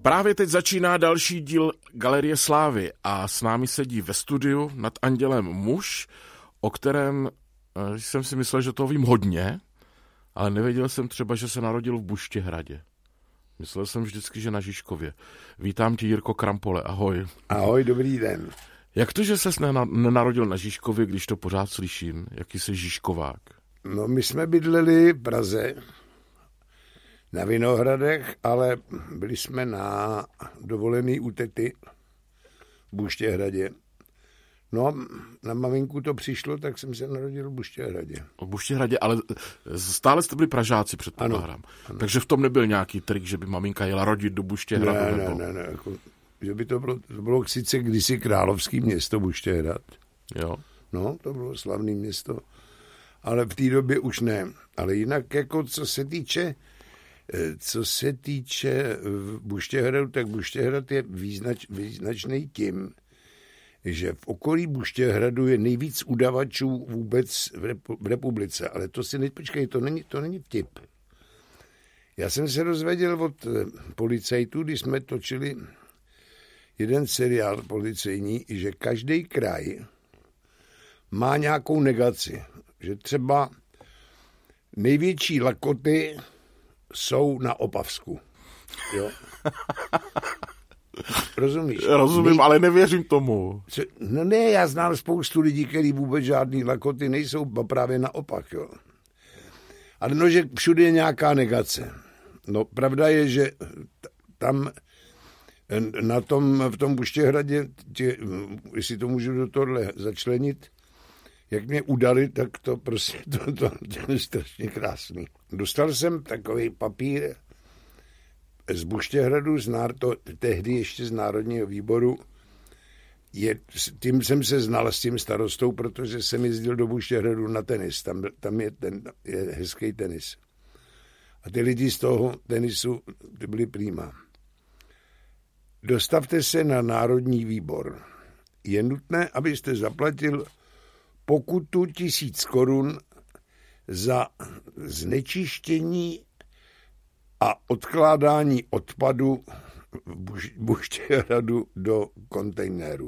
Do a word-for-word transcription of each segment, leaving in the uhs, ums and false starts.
Právě teď začíná další díl Galerie Slávy a s námi sedí ve studiu nad andělem muž, o kterém jsem si myslel, že toho vím hodně, ale nevěděl jsem třeba, že se narodil v Buštěhradě. Myslel jsem vždycky, že na Žižkově. Vítám tě, Jirko Krampole, ahoj. Ahoj, dobrý den. Jak to, že ses nenarodil na Žižkově, když to pořád slyším? Jaký jsi Žižkovák? No, my jsme bydleli v Praze, na Vinohradech, ale byli jsme na dovolený u tety v Buštěhradě. No, na maminku to přišlo, tak jsem se narodil v Buštěhradě. V Buštěhradě, ale stále jste byli Pražáci, předpokládám. Takže v tom nebyl nějaký trik, že by maminka jela rodit do Buštěhradu? Ne, ne, ne, ne, jako, že by to bylo, to bylo sice kdysi královský město Buštěhrad. Jo. No, to bylo slavné město, ale v té době už ne. Ale jinak, jako co se týče Co se týče Buštěhradu, tak Buštěhrad je význač, význačný tím, že v okolí Buštěhradu je nejvíc udavačů vůbec v, repu, v republice. Ale to si nepočkej, to není, to není vtip. Já jsem se dozvěděl od policajtů, když jsme točili jeden seriál policejní, že každý kraj má nějakou negaci. Že třeba největší lakoty jsou na Opavsku. Jo. Rozumíš? Rozumím, Nej... ale nevěřím tomu. Co? No ne, já znám spoustu lidí, kteří vůbec žádný lakoty nejsou, právě naopak. Jo. Ale no, že všude je nějaká negace. No, pravda je, že tam na tom, v tom Buštěhradě, tě, jestli to můžu do tohle začlenit, jak mě udali, tak to prostě to, to, to je strašně krásný. Dostal jsem takový papír z Buštěhradu, z náro, to, tehdy ještě z Národního výboru. Je, tím jsem se znal s tím starostou, protože jsem jezdil do Buštěhradu na tenis. Tam, tam je, ten, je hezký tenis. A ty lidi z toho tenisu ty byli prýma. Dostavte se na Národní výbor. Je nutné, abyste zaplatil pokutu tisíc korun za znečištění a odkládání odpadu v Buštěhradu do kontejneru.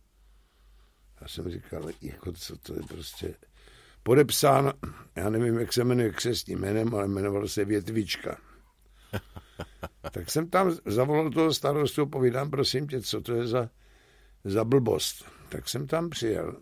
Já jsem říkal, jako co to je prostě podepsán, já nevím, jak se jmenuje křestním jménem, ale jmenoval se Větvička. Tak jsem tam zavolal toho starostu, povídám, prosím tě, co to je za, za blbost. Tak jsem tam přijel.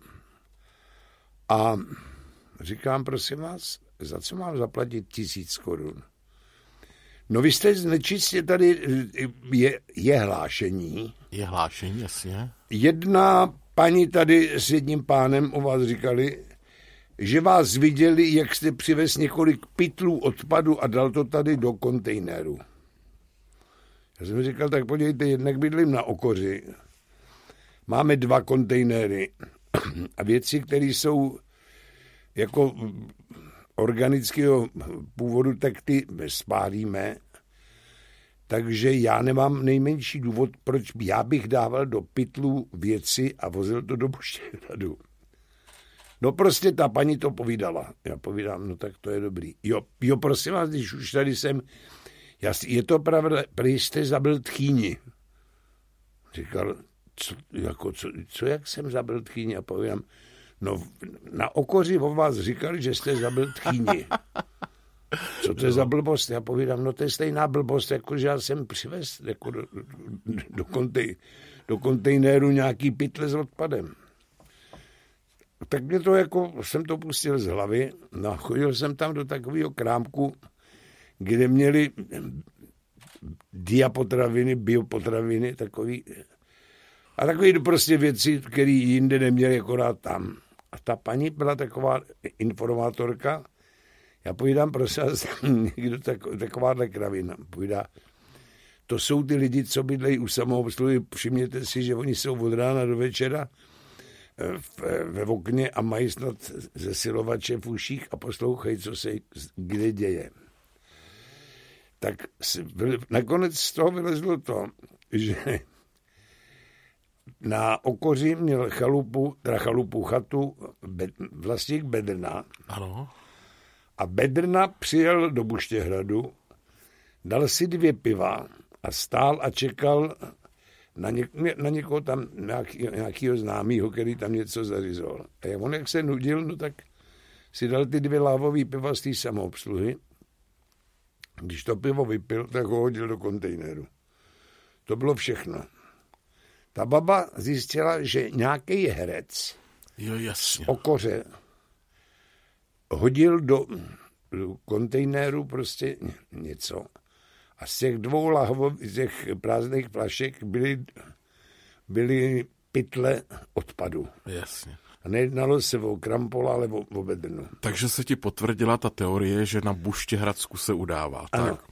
A říkám, prosím vás, za co mám zaplatit tisíc korun? No vy jste nečistě, tady je, je hlášení. Je hlášení, jasně. Jedna paní tady s jedním pánem o vás říkali, že vás viděli, jak jste přivez několik pytlů odpadu a dal to tady do kontejneru. Já jsem říkal, tak podívejte, jednak bydlím na Okoři. Máme dva kontejnery. A věci, které jsou jako organického původu, tak ty spálíme. Takže já nemám nejmenší důvod, proč já bych dával do pytlů věci a vozil to do Buštěhradu. No prostě ta paní to povídala. Já povídám, no tak to je dobrý. Jo, jo prosím vás, když už tady jsem, já, je to pravda, prý jste zabil tchýni. Říkal, Co, jako, co, co, jak jsem zabil tchýni? A povídám, no na Okoři o vás říkali, že jste zabil tchýni. Co to je za blbost? Já povídám, no to je stejná blbost, jako že já jsem přivez jako do, do, do, kontej, do kontejneru nějaký pytle s odpadem. Tak mě to jako, jsem to pustil z hlavy, no chodil jsem tam do takového krámku, kde měli diapotraviny, biopotraviny, takový. A takové prostě věci, které jinde neměli, akorát tam. A ta paní byla taková informátorka. Já povídám, prosím vás, někdo tak, takováhle kravina. Povídá, to jsou ty lidi, co bydlejí u samoobsluhy. Všimněte si, že oni jsou od rána do večera v, ve okně a mají snad zesilovače v uších a poslouchají, co se kde děje. Tak nakonec z toho vylezlo to, že na Okoři měl chalupu, teda chalupu chatu bed, vlastník Bedrna. Ano. A Bedrna přijel do Buštěhradu, dal si dvě piva A stál a čekal na, něk, na někoho tam, nějaký, nějakýho známýho, který tam něco zařizoval. A on, jak se nudil, no tak si dal ty dvě lávový piva z té samoobsluhy. Když to pivo vypil, tak ho hodil do kontejneru. To bylo všechno. Ta baba zjistila, že nějaký herec jo, jasně. z Okoře hodil do, do kontejneru prostě něco. A z těch dvou lahvových, z těch prázdných flašek byly, byly pytle odpadu. Jasně. A nejednalo se o krampola, ale o, o bedrnu. Takže se ti potvrdila ta teorie, že na Buštěhradsku se udává. Ano. Tak?